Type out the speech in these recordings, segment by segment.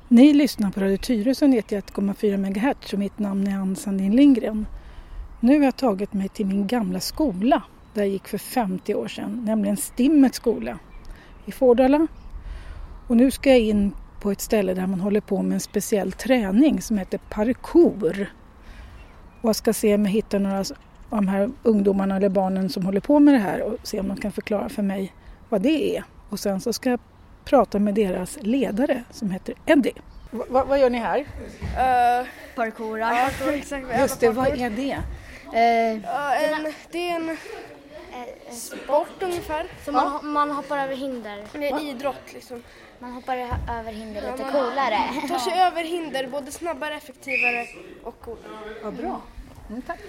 Ni lyssnar på Radio Tyresö 91,4 MHz och mitt namn är Ann Sandin Lindgren. Nu har jag tagit mig till min gamla skola där jag gick för 50 år sedan, nämligen Stimmets skola i Fårdala. Och nu ska jag in på ett ställe där man håller på med en speciell träning som heter parkour. Och jag ska se om jag hittar några av de här ungdomarna eller barnen som håller på med det här och se om de kan förklara för mig vad det är. Och sen så ska jag prata med deras ledare som heter Eddie. Vad gör ni här? Parkourar. Ja, exakt. Just det, vad är det? Det är en sport ungefär. Så man hoppar över hinder. Det är idrott liksom. Man hoppar över hinder lite coolare. Tar sig över hinder, både snabbare, effektivare och coolare. Vad bra. Tack.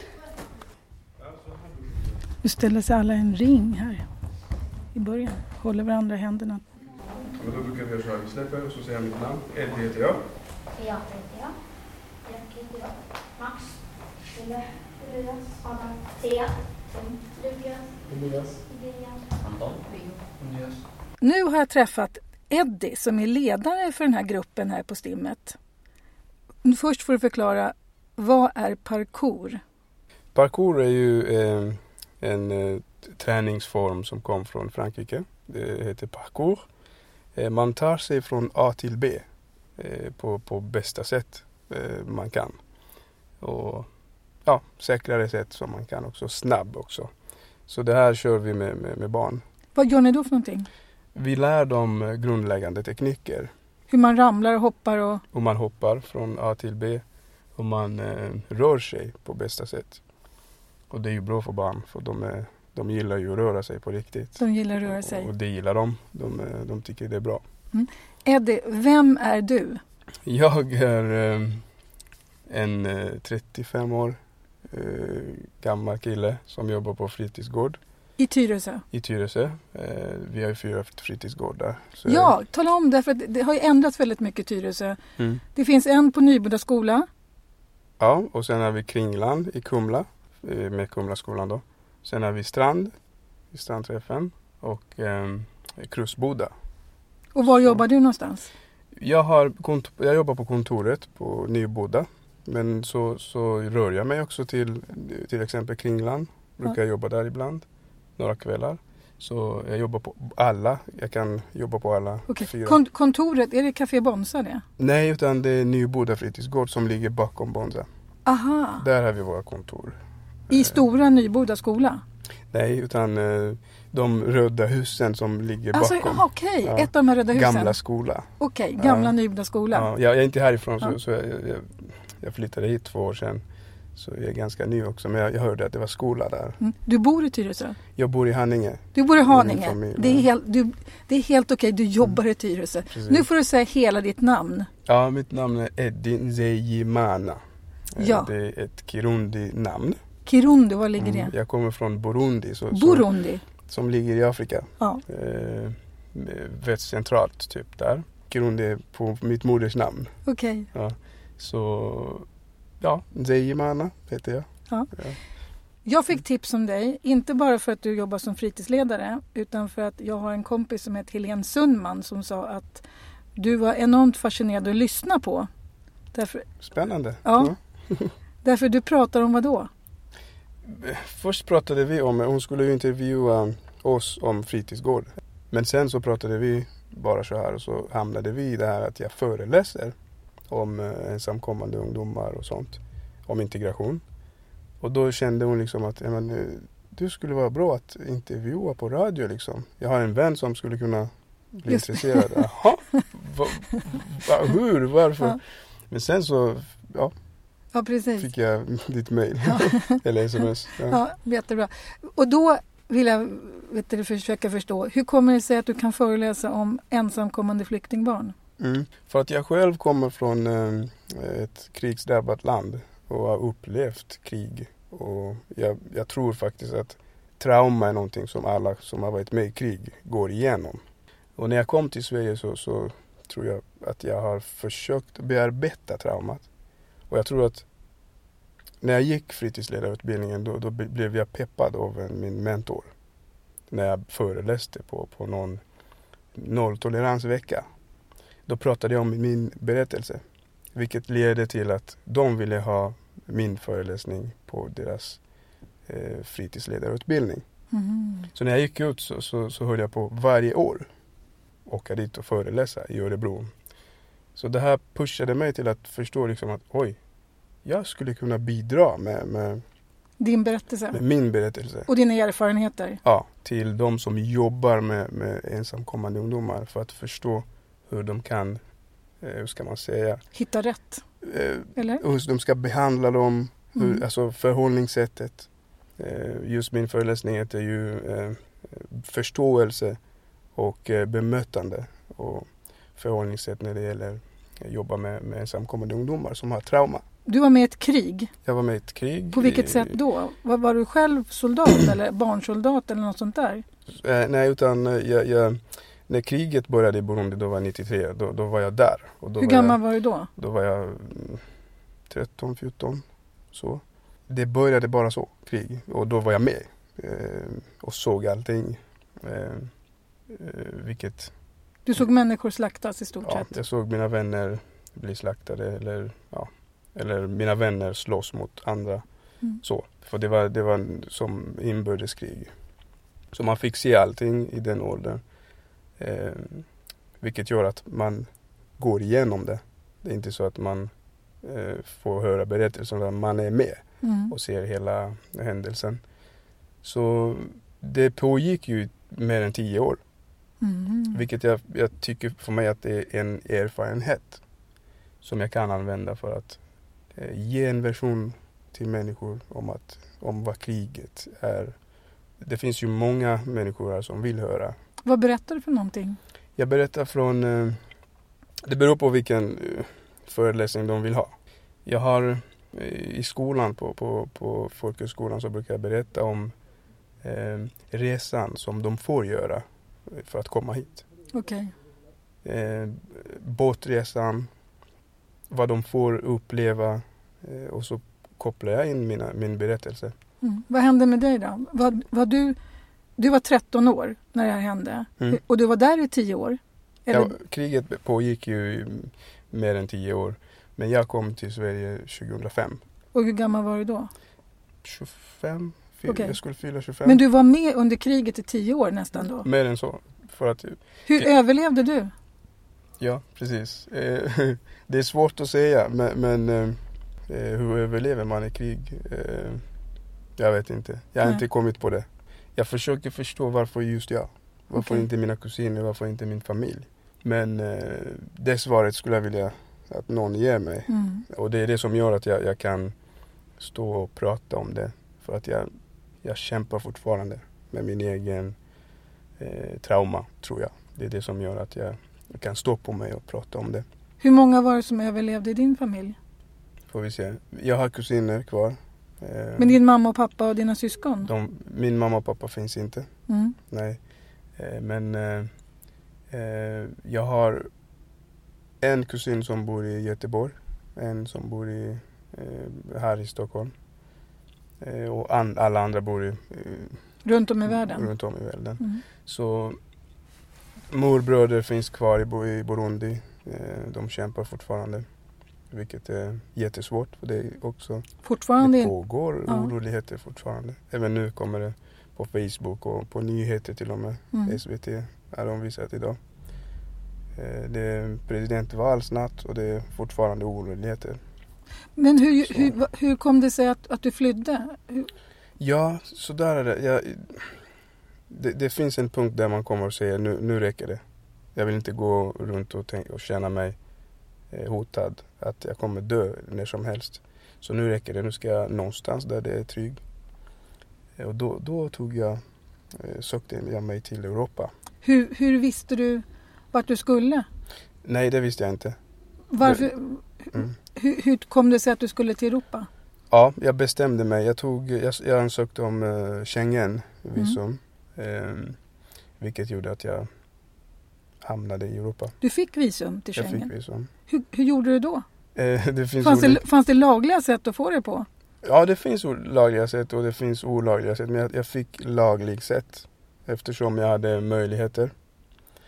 Nu ställer sig alla en ring här i början. Håller varandra i händerna. Men då brukar vi köra. Vi släpper och så säger jag mitt namn. Eddie heter jag. Jag heter jag. Jack heter jag. Max. Elias. Adam. Thea. Lukas. Elias. Anton. Elias. Nu har jag träffat Eddie som är ledare för den här gruppen här på Stimmet. Först får du förklara, vad är parkour? Parkour är ju en träningsform som kom från Frankrike. Det heter parkour. Man tar sig från A till B på bästa sätt man kan. Och ja, säkrare sätt som man kan också. Snabb också. Så det här kör vi med barn. Vad gör ni då för någonting? Vi lär dem grundläggande tekniker. Hur man ramlar och hoppar och... Och man hoppar från A till B. Och man rör sig på bästa sätt. Och det är ju bra för barn. För de gillar ju att röra sig på riktigt. De gillar att röra sig. Och det gillar de. De tycker det är bra. Mm. Eddie, vem är du? Jag är en 35 år gammal kille som jobbar på fritidsgård. I Tyresö? I Tyresö. Vi har ju 4 fritidsgårdar. Så ja, tala om det, för det har ju ändrats väldigt mycket i Tyresö. Mm. Det finns en på Nyboda skola. Ja, och sen har vi Kringland i Kumla. Med Kumlaskolan då. Sen har vi Strand i Strandträffen och Krusboda. Och var jobbar du någonstans? Jag jobbar på kontoret på Nyboda. Men så rör jag mig också till exempel Kringland. Brukar jobba där ibland. Några kvällar. Så jag jobbar på alla. Jag kan jobba på alla 4. Kontoret, är det Café Bonsa det? Nej, utan det är Nyboda fritidsgård som ligger bakom Bonsa. Aha. Där har vi våra kontor. I stora Nyboda skola? Nej, utan de röda husen som ligger bakom. Okej. Ja. Ett av de här röda husen? Gamla skola. Okej, gamla Nyboda skola. Ja, jag är inte härifrån så jag flyttade hit 2 år sedan. Så jag är ganska ny också, men jag hörde att det var skola där. Mm. Du bor i Tyresö? Jag bor i Haninge. Du bor i Haninge? Det är helt okej, du jobbar i Tyresö. Precis. Nu får du säga hela ditt namn. Ja, mitt namn är Eddie Nzeyimana. Ja. Det är ett Kirundi-namn. Kirundi, var ligger det? Jag kommer från Burundi. Burundi? Som ligger i Afrika. Ja. Väldigt centralt typ där. Kirundi är på mitt moders namn. Okej. Ja. Så ja, Nzeyimana heter jag. Ja. Jag fick tips om dig, inte bara för att du jobbar som fritidsledare, utan för att jag har en kompis som heter Helene Sundman som sa att du var enormt fascinerad att lyssna på. Spännande. Ja. Därför du pratar om vad då? Först pratade vi om, hon skulle ju intervjua oss om fritidsgård. Men sen så pratade vi bara så här och så hamnade vi i det här att jag föreläser om ensamkommande ungdomar och sånt. Om integration. Och då kände hon liksom att du skulle vara bra att intervjua på radio liksom. Jag har en vän som skulle kunna bli intresserad. Jaha, hur, varför? Ja. Men sen så, precis. Fick jag ditt mejl. Eller sms. Ja, jättebra. Och då vill jag försöka förstå, hur kommer det sig att du kan föreläsa om ensamkommande flyktingbarn? För att jag själv kommer från ett krigsdrabbat land och har upplevt krig. Och jag tror faktiskt att trauma är någonting som alla som har varit med i krig går igenom. Och när jag kom till Sverige så tror jag att jag har försökt bearbeta traumat. Och jag tror att när jag gick fritidsledarutbildningen då blev jag peppad av min mentor. När jag föreläste på någon nolltoleransvecka. Då pratade jag om min berättelse. Vilket ledde till att de ville ha min föreläsning på deras fritidsledarutbildning. Så när jag gick ut så höll jag på varje år åka dit och föreläsa i Örebro. Så det här pushade mig till att förstå liksom att jag skulle kunna bidra med din berättelse? Med min berättelse. Och dina erfarenheter? Ja, till de som jobbar med ensamkommande ungdomar för att förstå hur de kan, hur ska man säga? Hitta rätt? Eller? Hur de ska behandla dem, alltså förhållningssättet. Just min föreläsning heter ju förståelse och bemötande och förhållningssätt när det gäller att jobba med ensamkommande ungdomar som har trauma. Du var med i ett krig? Jag var med i ett krig. På vilket sätt då? Var du själv soldat eller barnsoldat eller något sånt där? Nej, utan när kriget började i Burundi, då var jag 93, då var jag där. Och då Hur gammal var du då? Då var jag 13, 14, så. Det började bara så, krig. Och då var jag med och såg allting. Vilket... Du såg människor slaktas i stort sett? Ja, jag såg mina vänner bli slaktade eller mina vänner slåss mot andra. Så. För det var som inbördeskrig. Så man fick se allting i den åldern. Vilket gör att man går igenom det. Det är inte så att man får höra berättelser där man är med och ser hela händelsen. Så det pågick ju mer än 10 år. Vilket jag tycker för mig att det är en erfarenhet som jag kan använda för att ge en version till människor om vad kriget är. Det finns ju många människor här som vill höra. Vad berättar du för någonting? Jag berättar från... det beror på vilken föreläsning de vill ha. Jag har i skolan, på folkhögskolan, så brukar jag berätta om resan som de får göra för att komma hit. Okej. Båtresan, vad de får uppleva, och så kopplar jag in min berättelse. Vad hände med dig då? Du var 13 år när det här hände och du var där i 10 år? Eller? Ja, kriget pågick ju mer än 10 år, men jag kom till Sverige 2005. Och hur gammal var du då? 25. Okay. Jag skulle fylla 25. Men du var med under kriget i 10 år nästan då? Mer än så. Hur överlevde du? Ja, precis. Det är svårt att säga, men hur överlever man i krig? Jag vet inte. Jag har inte kommit på det. Jag försöker förstå varför just jag. Varför inte mina kusiner, varför inte min familj. Men det svaret skulle jag vilja att någon ger mig. Och det är det som gör att jag kan stå och prata om det. För att jag kämpar fortfarande med min egen trauma, tror jag. Det är det som gör att jag kan stå på mig och prata om det. Hur många var det som överlevde i din familj? Får vi se. Jag har kusiner kvar. Men din mamma och pappa och dina syskon? Min mamma och pappa finns inte. Nej. Men jag har en kusin som bor i Göteborg. En som bor här i Stockholm. Och alla andra bor runt om i världen. Runt om i världen. Så morbröder finns kvar i Burundi. De kämpar fortfarande. Vilket är jättesvårt. För det är också det pågår oroligheter fortfarande. Även nu kommer det på Facebook och på nyheter till och med. SVT har de visat idag. Det är presidentval snart och det är fortfarande oroligheter. Men hur kom det sig att du flydde? Ja, så där är det. Det finns en punkt där man kommer och säger nu räcker det. Jag vill inte gå runt och känna mig hotad att jag kommer dö när som helst. Så nu räcker det. Nu ska jag någonstans där det är trygg. Och då sökte jag mig till Europa. Hur visste du vart du skulle? Nej, det visste jag inte. Varför? Hur kom det sig att du skulle till Europa? Ja, jag bestämde mig. Jag ansökte om Schengen-visum. Vilket gjorde att jag hamnade i Europa. Du fick visum till Schengen? Jag fick visum. Hur gjorde du då? Fanns det lagliga sätt att få det på? Ja, det finns lagliga sätt och det finns olagliga sätt. Men jag fick laglig sätt eftersom jag hade möjligheter.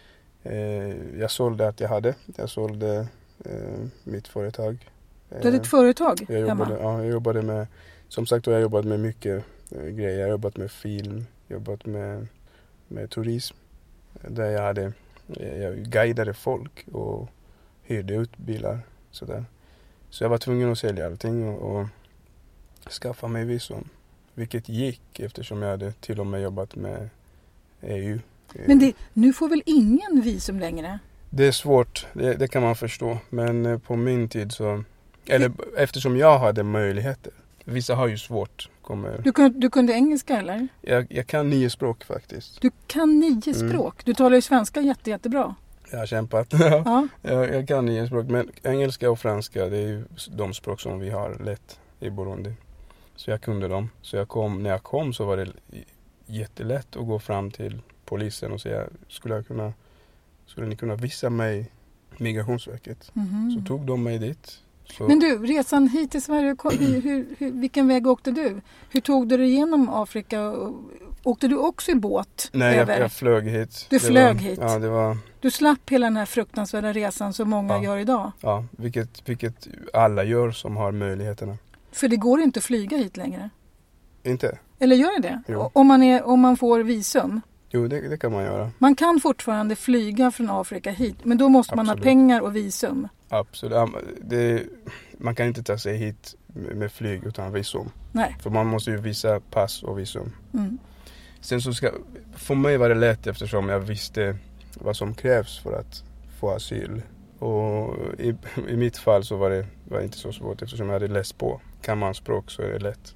Jag sålde att jag hade. Jag sålde mitt företag. Du hade ett företag hemma? Jag jobbade med, som sagt, jag jobbade med mycket grejer. Jag jobbat med film, jobbat med turism. Där jag guidade folk och hyrde ut bilar. Sådär. Så jag var tvungen att sälja allting och skaffa mig visum. Vilket gick eftersom jag hade till och med jobbat med EU. Men nu får väl ingen visum längre? Det är svårt, det kan man förstå. Men på min tid så... Eller eftersom jag hade möjligheter. Vissa har ju svårt. Du kunde engelska eller? Jag kan 9 språk faktiskt. Du kan 9 språk? Du talar ju svenska jättebra. Jag har kämpat. Ja. Jag kan 9 språk. Men engelska och franska, det är ju de språk som vi har lätt i Burundi. Så jag kunde dem. Så när jag kom så var det jättelätt att gå fram till polisen och säga, skulle ni kunna visa mig Migrationsverket? Så tog de mig dit. Så. Men du, resan hit till Sverige, vilken väg åkte du? Hur tog du dig igenom Afrika? Åkte du också i båt? Nej, jag flög hit. Du flög hit? Ja, det var... Du slapp hela den här fruktansvärda resan som många gör idag? Ja, vilket alla gör som har möjligheterna. För det går inte att flyga hit längre? Inte. Eller gör det? Jo. Om man får visum? Jo, det kan man göra. Man kan fortfarande flyga från Afrika hit, men då måste man ha pengar och visum. Absolut. Man kan inte ta sig hit med flyg utan visum. Nej. För man måste ju visa pass och visum. Sen för mig var det lätt eftersom jag visste vad som krävs för att få asyl. Och i mitt fall så var det inte så svårt eftersom jag hade läst på. Kan man språk så är det lätt.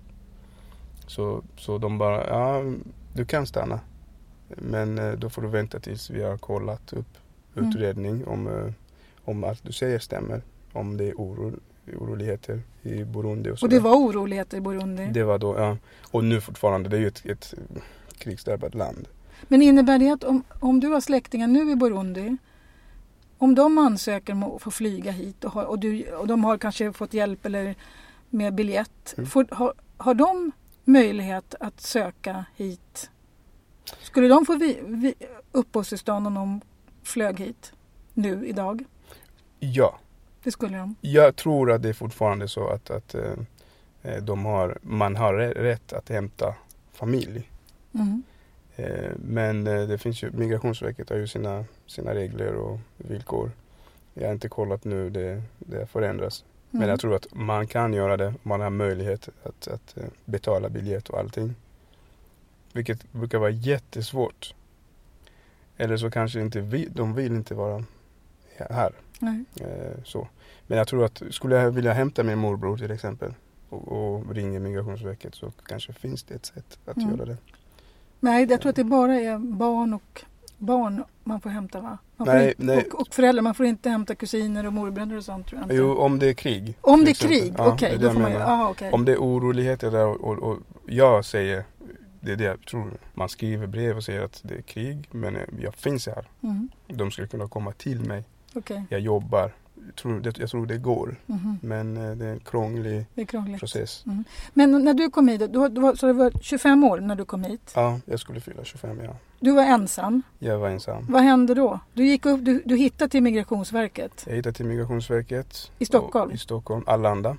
Så de bara, du kan stanna. Men då får du vänta tills vi har kollat upp utredning om allt du säger stämmer. Om det är oroligheter i Burundi. Och det var oroligheter i Burundi? Det var då, ja. Och nu fortfarande, det är ju ett krigsdrabbat land. Men innebär det att om du har släktingar nu i Burundi, om de ansöker om att få flyga hit och de har kanske fått hjälp eller med biljett, har de möjlighet att söka hit? Skulle de få uppehållstillstånd om de flög hit nu idag? Ja. Det skulle de? Jag tror att det är fortfarande så att man har rätt att hämta familj. Men det finns ju, Migrationsverket har ju sina regler och villkor. Jag har inte kollat nu, det förändras. Men jag tror att man kan göra det. Man har möjlighet att betala biljett och allting. Vilket brukar vara jättesvårt. Eller så kanske de vill inte vara här. Nej. Så. Men jag tror att skulle jag vilja hämta min morbror till exempel och ringa Migrationsverket så kanske finns det ett sätt att göra det. Nej, jag tror att det bara är barn man får hämta, va? Nej. Och föräldrar, man får inte hämta kusiner och morbröder och sånt, tror jag inte. Jo, om det är krig. Om det är krig, okej. Då får man okay. Om det är oroligheter där och jag säger, det är det jag tror. Man skriver brev och säger att det är krig, men jag finns här. De skulle kunna komma till mig. Okay. Jag jobbar. Jag tror det går. Men det är en krånglig process. Men när du kom hit, så det var 25 år när du kom hit? Ja, jag skulle fylla 25, ja. Du var ensam? Jag var ensam. Vad hände då? Du gick upp, du hittade till Migrationsverket? Jag hittade till Migrationsverket. I Stockholm? I Stockholm, Arlanda.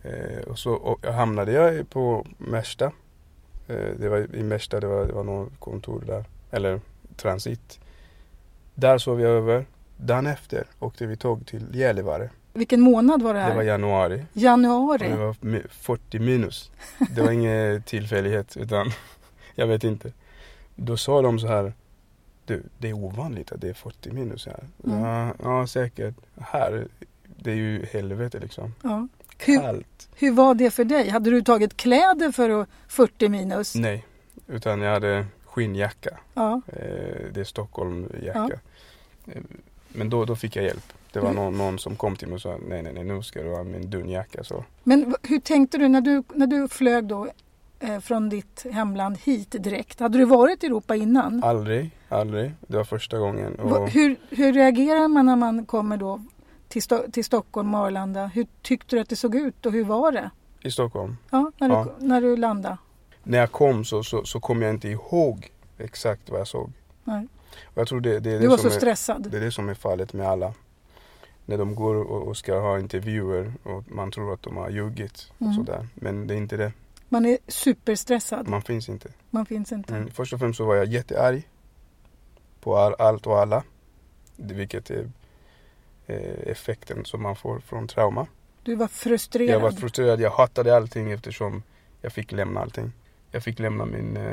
Och hamnade jag på Märsta. Det var i Märsta, det var något kontor där. Eller transit. Där sov jag över. Dagen efter åkte vi tåg till Gällivare. Vilken månad var det här? Det var januari. Januari? Och det var 40 minus. Det var ingen tillfällighet utan jag vet inte. Då sa de så här, du, det är ovanligt att det är 40 minus här. Ja, säkert. Här, det är ju helvete liksom. Ja. Kallt. Hur var det för dig? Hade du tagit kläder för 40 minus? Nej, utan jag hade skinnjacka. Ja. Det är Stockholmjacka. Ja. Men då fick jag hjälp. Det var någon som kom till mig och sa nej, nu ska du ha min dunjacka. Så. Men hur tänkte du när du flög då från ditt hemland hit direkt? Hade du varit i Europa innan? Aldrig. Det var första gången. Och... Hur reagerar man när man kommer då till Stockholm och Arlanda? Hur tyckte du att det såg ut och hur var det? I Stockholm? Ja, när du landade. När jag kom så kom jag inte ihåg exakt vad jag såg. Nej. Och jag tror det är Du det var som så stressad. Det är det som är fallet med alla. När de går och ska ha intervjuer och man tror att de har ljugit och sådär. Men det är inte det. Man är superstressad. Man finns inte. Man finns inte. Först och främst så var jag jättearg på allt och alla. Vilket är effekten som man får från trauma. Du var frustrerad. Jag var frustrerad. Jag hatade allting eftersom jag fick lämna allting. Jag fick lämna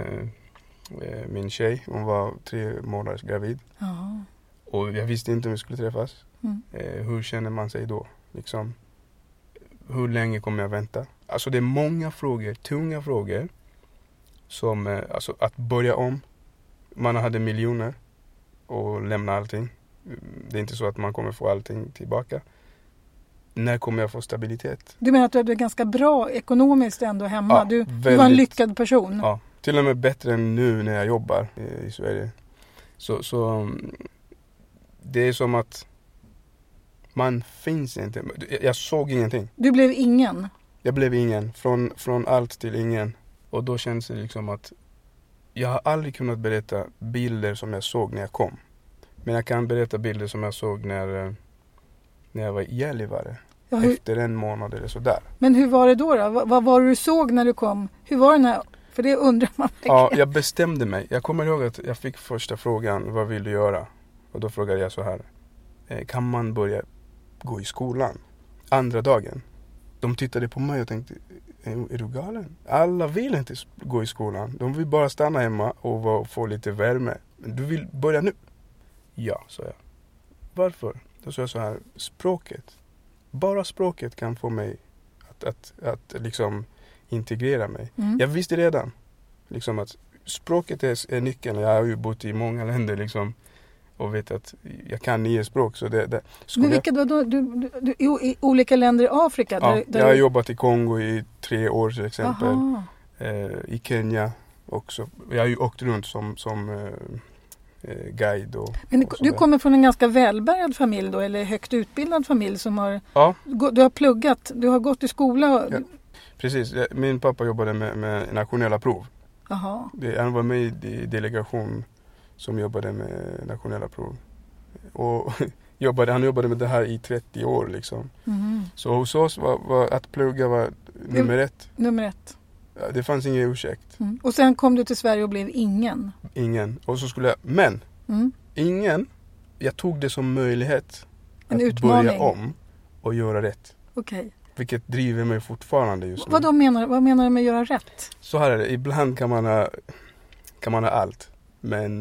min tjej. Hon var 3 månader gravid. Ja. Och jag visste inte om vi skulle träffas. Mm. Hur känner man sig då? Liksom, hur länge kommer jag vänta? Alltså det är många frågor, tunga frågor. Som, alltså att börja om. Man hade miljoner och lämna allting. Det är inte så att man kommer få allting tillbaka. När kommer jag få stabilitet? Du menar att du är ganska bra ekonomiskt ändå hemma? Ja, du var en lyckad person? Ja, till och med bättre än nu när jag jobbar i Sverige. Så det är som att man finns inte. Jag såg ingenting. Du blev ingen? Jag blev ingen. Från allt till ingen. Och då känns det liksom att jag har aldrig kunnat berätta bilder som jag såg när jag kom. Men jag kan berätta bilder som jag såg när jag var i Gällivare. Ja, efter 1 månad eller sådär. Men hur var det då? Vad var det du såg när du kom? Hur var det för det undrar man verkligen. Ja, jag bestämde mig. Jag kommer ihåg att jag fick första frågan, vad vill du göra? Och då frågade jag så här. Kan man börja gå i skolan? Andra dagen. De tittade på mig och tänkte, är du galen? Alla vill inte gå i skolan. De vill bara stanna hemma och få lite värme. Men du vill börja nu? Ja, sa jag. Varför? Då sa jag så här, språket. Bara språket kan få mig att liksom integrera mig. Jag visste redan liksom att språket är nyckeln. Jag har ju bott i många länder liksom och vet att jag kan 9 språk. Så men vilka då? Du i olika länder i Afrika? Ja, jag har jobbat i Kongo i 3 år till exempel. I Kenya också. Jag har ju åkt runt som guide. Men du kommer från en ganska välbärgad familj då? Eller högt utbildad familj som har... Ja. Du har pluggat, du har gått i skola? Ja, precis. Min pappa jobbade med nationella prov. Aha. Han var med i delegation som jobbade med nationella prov. Och han jobbade med det här i 30 år liksom. Så hos oss var att plugga var nummer 1. Nummer 1. Ja, det fanns ingen ursäkt. Och sen kom du till Sverige och blev ingen. Ingen. Och så skulle jag, ingen. Jag tog det som möjlighet en att utmaning. Börja om och göra rätt. Okej. Vilket driver mig fortfarande just nu. Vad menar du med göra rätt? Så här är det. Ibland kan man ha allt. Men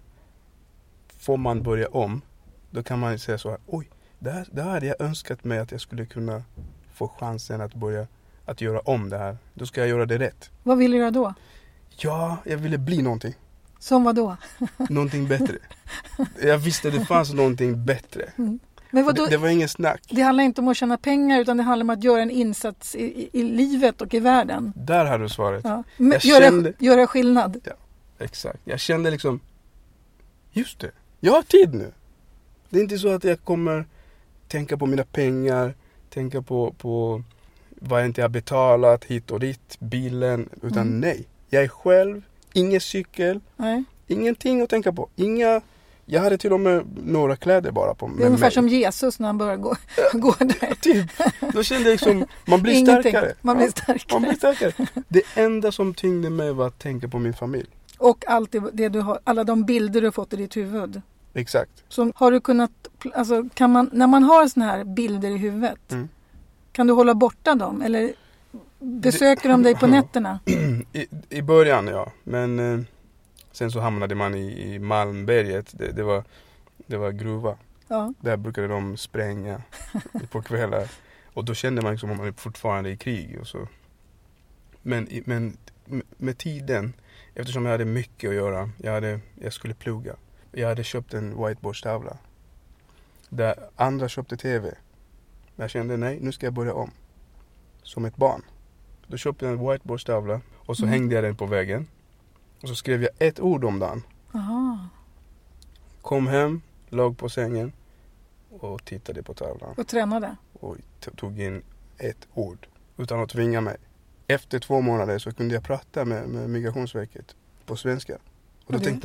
får man börja om, då kan man säga så här, oj, det här hade jag önskat mig att jag skulle kunna få chansen att börja att göra om det här. Då ska jag göra det rätt. Vad vill du göra då? Ja, jag ville bli någonting. Som vad då? Någonting bättre. Jag visste det fanns någonting bättre. Men vadå? Det var ingen snack. Det handlar inte om att tjäna pengar utan det handlar om att göra en insats i livet och i världen. Där har du svaret. Ja. Göra skillnad. Ja, exakt. Jag kände liksom, just det, jag har tid nu. Det är inte så att jag kommer tänka på mina pengar, tänka på vad jag inte har betalat hit och dit, bilen, utan nej. Jag är själv, ingen cykel, ingenting att tänka på. Jag hade till och med några kläder bara på mig. Det är ungefär som Jesus när han börjar gå där. Typ. Då kände jag liksom, man blir starkare. Man blir starkare. Det enda som tyngde mig var att tänka på min familj. Och allt det du har, alla de bilder du har fått i ditt huvud. Exakt. Så har du kunnat, alltså kan man, när man har såna här bilder i huvudet, kan du hålla borta dem? Eller besöker de dig på nätterna? I början, ja. Men sen så hamnade man i Malmberget. Det var gruva. Ja. Där brukade de spränga på kvällar. Och då kände man liksom att man är fortfarande i krig. Och så. Men med tiden, eftersom jag hade mycket att göra. Jag skulle plugga. Jag hade köpt en whiteboardstavla. Där andra köpte tv. Jag kände nej, nu ska jag börja om. Som ett barn. Då köpte jag en whiteboardstavla. Och så hängde jag den på väggen. Och så skrev jag ett ord om dagen. Aha. Kom hem, låg på sängen. Och tittade på tavlan. Och tränade. Och tog in ett ord. Utan att tvinga mig. Efter 2 månader så kunde jag prata med Migrationsverket. På svenska. Och då tänkte jag,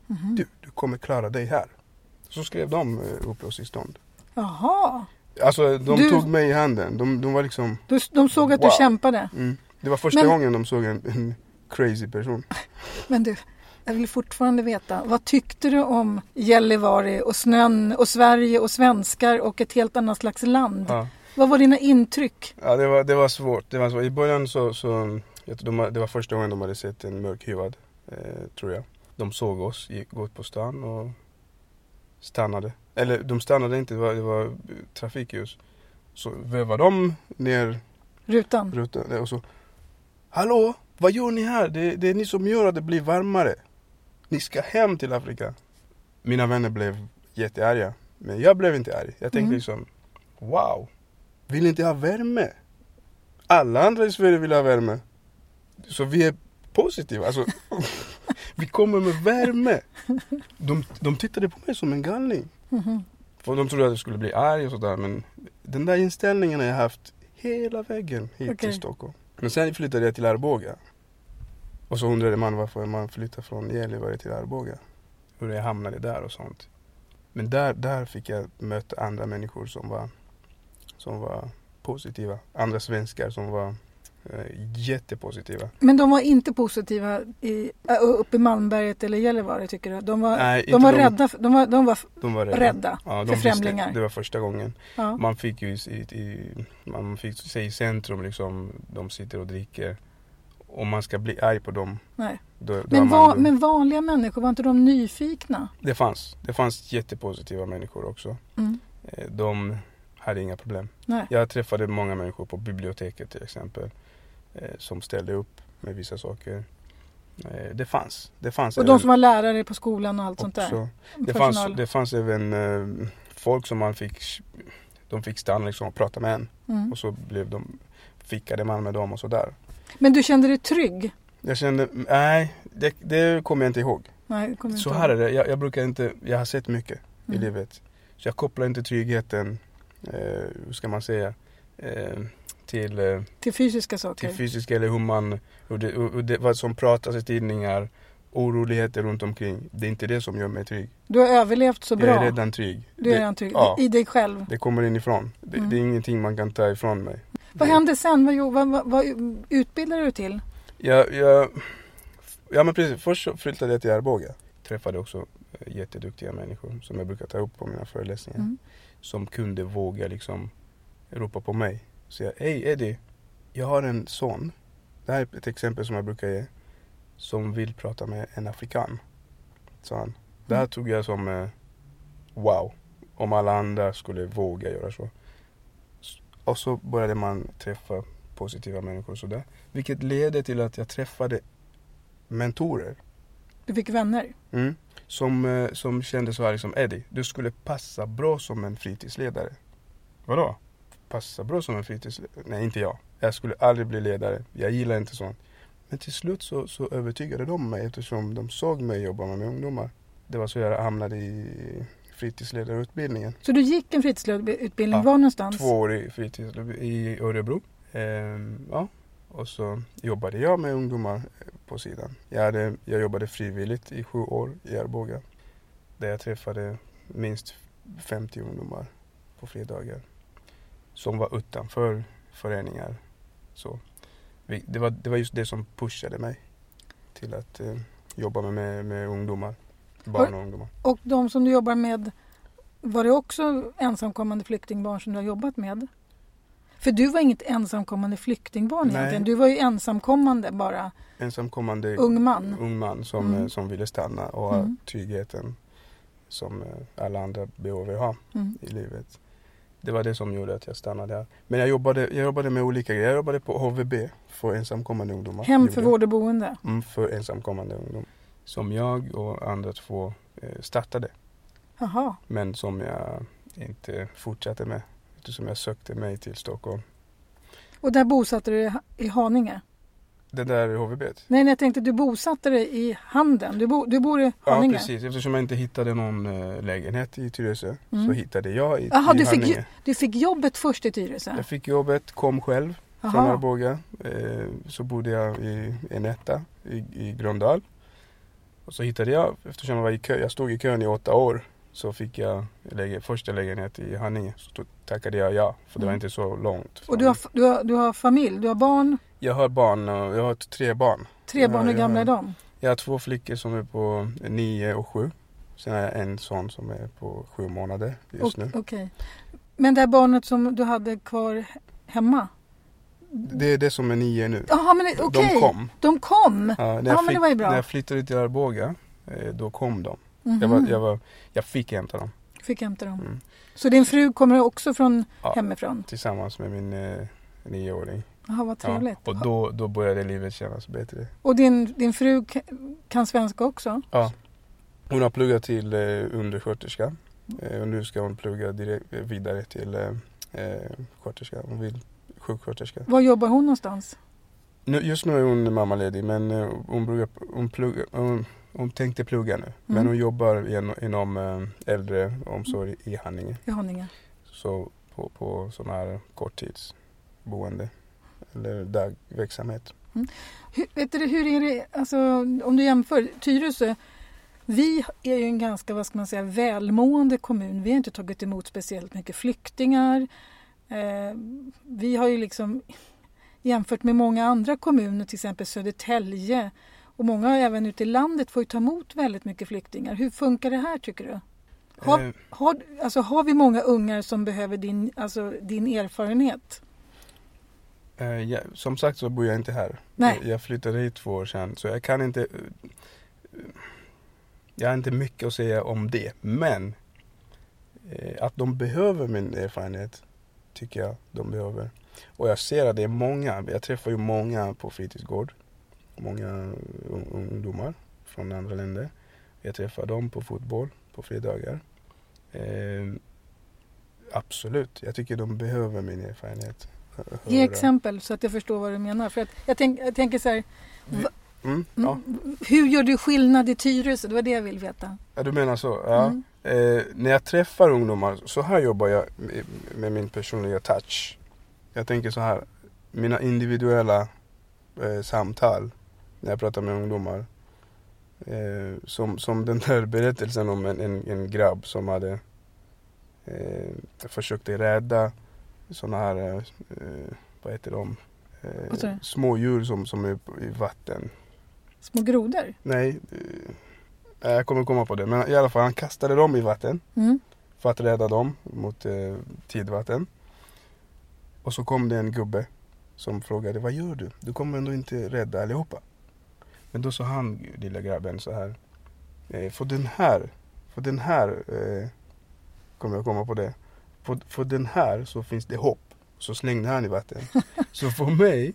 Du kommer klara dig här. Så skrev de uppehållstillstånd. Jaha. Alltså de tog mig i handen. De var liksom... De såg att du kämpade. Det var första gången de såg en crazy person. Men du, jag vill fortfarande veta. Vad tyckte du om Gällivare och snön och Sverige och svenskar och ett helt annat slags land? Ja. Vad var dina intryck? Ja, det var svårt. I början så det var första gången de hade sett en mörkhyvad, tror jag. De såg oss, gick på stan och stannade. Eller de stannade inte, det var trafikljus. Så vevade de ner rutan och så: hallå, vad gör ni här? Det är ni som gör att det blir varmare. Ni ska hem till Afrika. Mina vänner blev jättearga. Men jag blev inte arg. Jag tänkte liksom, wow, vill ni inte ha värme? Alla andra i Sverige vill ha värme. Så vi är positiva. Alltså, vi kommer med värme. De tittade på mig som en galning. För de trodde att jag skulle bli arg och sådär. Men den där inställningen har jag haft hela vägen hit till Stockholm. Men sen flyttade jag till Arboga. Och så undrade man varför man flyttade från Gällivare till Arboga. Hur jag hamnade där och sånt. Men där fick jag möta andra människor som var positiva. Andra svenskar som var jättepositiva. Men de var inte positiva uppe i Malmberget eller Gällivare, tycker du? De var rädda. De var rädda för främlingar. Det var första gången. Ja. Man fick ju man fick se i centrum liksom, de sitter och dricker. Om man ska bli arg på dem. Nej. Men vanliga människor, var inte de nyfikna? Det fanns jättepositiva människor också. De hade inga problem. Nej. Jag träffade många människor på biblioteket till exempel. Som ställde upp med vissa saker. Det fanns. Och de som var lärare på skolan och allt sånt där? Det fanns även folk som de fick stanna liksom och prata med en. Och så fickade man med dem och sådär. Men du kände dig trygg? Jag kände, nej, det kommer jag inte ihåg. Nej, så här är det, jag brukar inte, jag har sett mycket i livet. Så jag kopplar inte tryggheten, hur ska man säga, till fysiska saker. Till fysiska eller vad som pratas i tidningar, oroligheter runt omkring. Det är inte det som gör mig trygg. Du har överlevt så bra. Jag är redan trygg. Du är redan trygg, i dig själv. Det kommer inifrån. Det är ingenting man kan ta ifrån mig. Vad hände sen? Vad utbildade du till? Ja, men precis. Först så flyttade jag till Arboga. Träffade också jätteduktiga människor som jag brukar ta upp på mina föreläsningar. Som kunde våga liksom ropa på mig. Säga, hej Eddie, jag har en son. Det här är ett exempel som jag brukar ge. Som vill prata med en afrikan. Sa han. Det här tog jag som wow. Om alla andra skulle våga göra så. Och så började man träffa positiva människor och sådär. Vilket ledde till att jag träffade mentorer. Du fick vänner? Som kände så här liksom, Eddie, du skulle passa bra som en fritidsledare. Vadå? Passa bra som en fritidsledare? Nej, inte jag. Jag skulle aldrig bli ledare. Jag gillar inte sånt. Men till slut så övertygade de mig eftersom de såg mig jobba med ungdomar. Det var så jag hamnade i fritidsledarutbildningen. Så du gick en fritidsledarutbildning, var någonstans? 2 år i i Örebro. Och så jobbade jag med ungdomar på sidan. Jag jobbade frivilligt i 7 år i Arboga. Där jag träffade minst 50 ungdomar på fredagar. Som var utanför föreningar. Så det var just det som pushade mig till att jobba med ungdomar. Barn och ungdomar. Och de som du jobbar med, var det också ensamkommande flyktingbarn som du har jobbat med? För du var inget ensamkommande flyktingbarn egentligen. Du var ju ensamkommande bara. Ensamkommande ung man som ville stanna och ha tryggheten som alla andra behöver ha i livet. Det var det som gjorde att jag stannade där. Men jag jobbade med olika grejer. Jag jobbade på HVB för ensamkommande ungdomar. Hem för vård och boende? För ensamkommande ungdomar. Som jag och andra 2 startade. Aha. Men som jag inte fortsatte med. Eftersom jag sökte mig till Stockholm. Och där bosatte du i Haninge? Det där HVB? Nej, jag tänkte att du bosatte dig i Handen. Du bor i Haninge? Ja, precis. Eftersom jag inte hittade någon lägenhet i Tyresö så hittade jag i Haninge. Du fick jobbet först i Tyresö? Jag fick jobbet, kom själv från Arboga. Så bodde jag i en etta i Gröndal. Och så hittade jag, eftersom jag var i kö, jag stod i kön i 8 år, så fick jag första lägenhet i Haninge. Så tackade jag ja, för det var inte så långt. Och du har familj, du har barn? Jag har barn, och jag har 3 barn. 3 barn, hur gamla är de? Jag har 2 flickor som är på 9 och 7. Sen har jag en son som är på 7 månader just nu. Okej. Men det här barnet som du hade kvar hemma? Det är det som är 9 nu. Jaha, men okej. De kom? Ja, men det var ju bra. När jag flyttade till Arboga, då kom de. Jag fick hämta dem. Så din fru kommer också från hemifrån? Tillsammans med min 9-åring. Jaha, vad trevligt. Ja, och då började livet kännas bättre. Och din fru kan svenska också? Ja. Hon har pluggat till undersköterska. Och nu ska hon plugga vidare till sköterska. Hon vill sjuksköterska. Var jobbar hon någonstans? Just nu är hon mammaledig, men hon tänkte plugga nu. Men hon jobbar inom äldreomsorg i Haninge. Så på sån här korttidsboende eller dagverksamhet. Hur är det, alltså, om du jämför Tyresö, vi är ju en ganska, välmående kommun. Vi har inte tagit emot speciellt mycket flyktingar. Vi har ju liksom jämfört med många andra kommuner, till exempel Södertälje, och många även ute i landet får ju ta emot väldigt mycket flyktingar. Hur funkar det här, tycker du? Har vi många ungar som behöver din erfarenhet? Som sagt så bor jag inte här. Nej. Jag flyttade hit 2 år sedan, så jag har inte mycket att säga om det. Men att de behöver min erfarenhet tycker jag de behöver. Och jag ser att det är många, jag träffar ju många på fritidsgård. Många ungdomar från andra länder. Jag träffar dem på fotboll på fredagar. Absolut, jag tycker de behöver min erfarenhet. Ge exempel så att jag förstår vad du menar. För att jag tänker så här, hur gör du skillnad i Tyresö? Det var det jag vill veta. Ja, du menar så? Ja. När jag träffar ungdomar, så här jobbar jag med min personliga touch. Jag tänker så här, mina individuella samtal när jag pratar med ungdomar. Som den där berättelsen om en grabb som hade försökt rädda såna här, vad heter de? Små djur som är i vatten. Små grodor? Nej, jag kommer komma på det. Men i alla fall, han kastade dem i vatten för att rädda dem mot tidvatten. Och så kom det en gubbe som frågade, vad gör du? Du kommer ändå inte rädda allihopa. Men då sa han, lilla grabben, så här. För den här kommer jag komma på det. För den här så finns det hopp. Så slängde han i vatten. Så för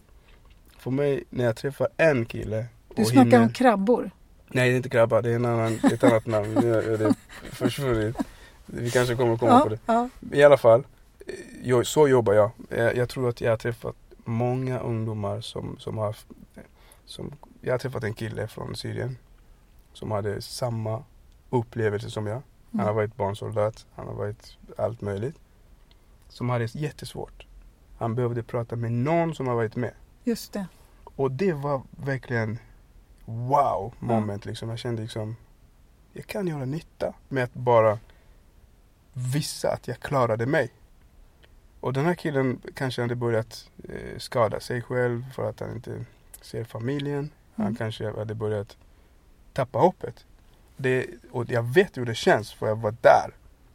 mig när jag träffar en kille. Du snackar om krabbor? Nej, det är inte krabba. Det är ett annat namn. Nu är det försvunnit. Vi kanske kommer komma på det. Ja. I alla fall, så jobbar jag. Jag tror att jag har träffat många ungdomar som jag har träffat en kille från Syrien som hade samma upplevelse som jag. Han har varit barnsoldat, han har varit allt möjligt. Som hade jättesvårt. Han behövde prata med någon som har varit med. Just det. Och det var verkligen wow moment liksom. Jag kände liksom, jag kan göra nytta med att bara visa att jag klarade mig. Och den här killen kanske hade börjat skada sig själv för att han inte ser familjen. Han kanske hade börjat tappa hoppet. Och jag vet hur det känns, för jag var där.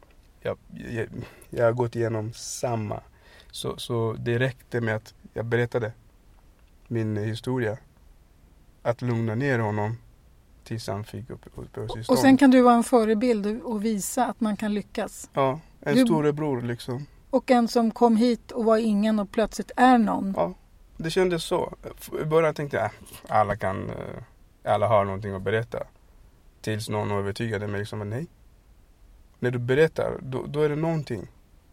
Jag har gått igenom samma. Så det räckte med att jag berättade min historia. Att lugna ner honom tills han fick uppehållstillstånd. Och sen kan du vara en förebild och visa att man kan lyckas. Ja, storebror liksom. Och en som kom hit och var ingen och plötsligt är någon. Ja, det kändes så. I början tänkte jag alla har någonting att berätta. Tills någon övertygade mig liksom, nej. När du berättar, då är det någonting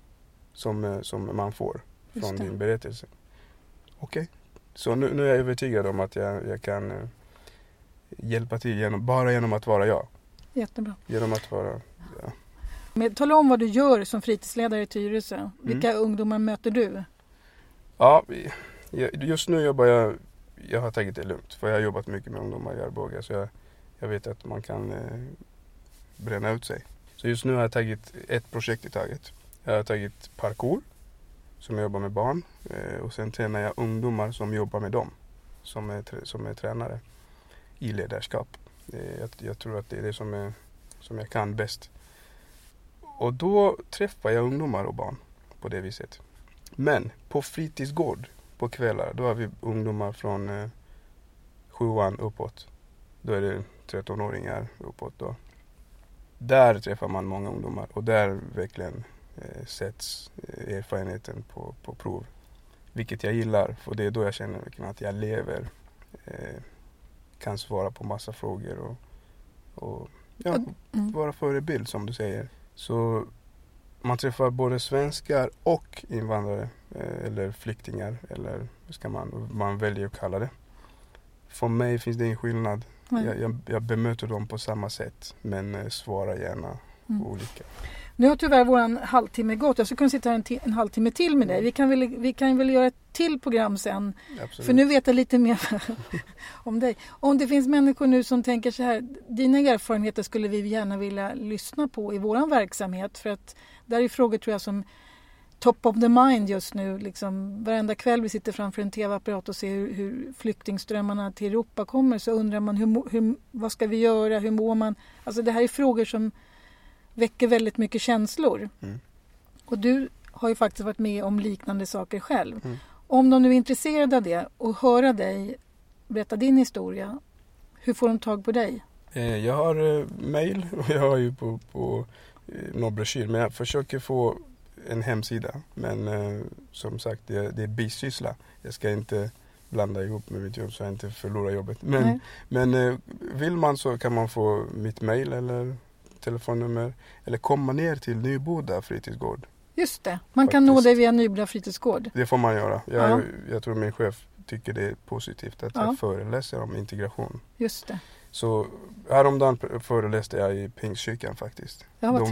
som man får från din berättelse. Okej. Så nu är jag övertygad om att jag kan hjälpa till genom att vara jag. Jättebra. Genom att vara... Ja. Men tala om vad du gör som fritidsledare i Tyresö. Vilka ungdomar möter du? Ja, just nu jobbar jag har tagit det lugnt. För jag har jobbat mycket med ungdomar i Arboga. Så jag jag vet att man kan bränna ut sig. Så just nu har jag tagit ett projekt i taget. Jag har tagit parkour som jag jobbar med barn och sen tränar jag ungdomar som jobbar med dem som är tränare i ledarskap. Jag tror att det är det som jag kan bäst. Och då träffar jag ungdomar och barn på det viset. Men på fritidsgård på kvällar, då har vi ungdomar från 7:an uppåt. Då är det 13-åringar uppåt då. Där träffar man många ungdomar och där verkligen sätts erfarenheten på prov. Vilket jag gillar, för det är då jag känner att jag lever. Kan svara på massa frågor och vara förebild som du säger. Så man träffar både svenskar och invandrare eller flyktingar eller vad ska man väljer att kalla det. För mig finns det ingen skillnad. Jag bemöter dem på samma sätt men svarar gärna olika. Nu har tyvärr våran halvtimme gått. Jag skulle kunna sitta här en halvtimme till med dig. Vi kan väl göra ett till program sen. Absolut. För nu vet jag lite mer om dig. Om det finns människor nu som tänker så här, dina erfarenheter skulle vi gärna vilja lyssna på i våran verksamhet. För att där är frågor tror jag som top of the mind just nu. Liksom, varenda kväll vi sitter framför en tv-apparat och ser hur flyktingströmmarna till Europa kommer så undrar man vad ska vi göra, hur mår man? Alltså det här är frågor som väcker väldigt mycket känslor. Och du har ju faktiskt varit med om liknande saker själv. Om de nu är intresserade av det och höra dig berätta din historia, hur får de tag på dig? Jag har mejl och jag har ju på någon broschyr, men jag försöker få en hemsida. Men som sagt, det är bisyssla. Jag ska inte blanda ihop med mitt jobb så jag inte förlorar jobbet. Men vill man så kan man få mitt mejl eller telefonnummer eller komma ner till Nyboda fritidsgård. Just det, man kan nå dig via Nyboda fritidsgård. Det får man göra. Jag tror min chef tycker det är positivt att jag föreläser om integration. Just det. Så häromdagen föreläste jag i Pingstkyrkan faktiskt. De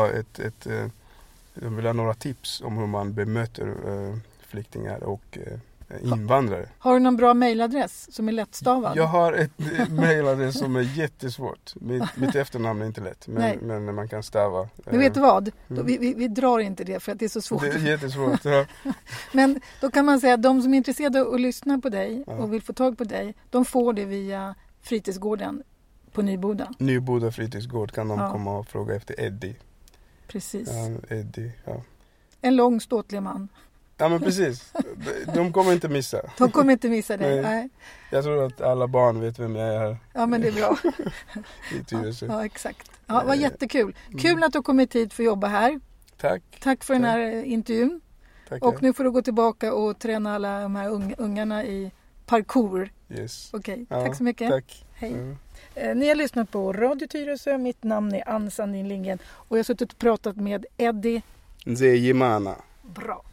ville ha några tips om hur man bemöter flyktingar och invandrare. Har du någon bra mejladress som är lättstavad? Jag har ett mejladress som är jättesvårt. Mitt efternamn är inte lätt, men man kan stava. Men vet du vad? Vi drar inte det för att det är så svårt. Det är jättesvårt. Ja. Men då kan man säga att de som är intresserade av att lyssna på dig och vill få tag på dig, de får det via fritidsgården på Nyboda. Nyboda fritidsgård kan de komma och fråga efter Eddie. Precis. Ja, Eddie, ja. En lång ståtlig man. Ja men precis. De kommer inte missa. De kommer inte missa dig. Nej. Jag tror att alla barn vet vem jag är. Ja men det är bra. I Tyresö. Ja exakt. Ja, det var jättekul. Kul att du har kommit hit för att jobba här. Tack för den här intervjun. Tack. Och nu får du gå tillbaka och träna alla de här ungarna i parkour. Yes. Okej, tack så mycket. Tack. Hej. Ni har lyssnat på Radio Tyresö. Mitt namn är Ann Sandin Lindgren och jag har suttit och pratat med Eddie Nzeyimana. Bra.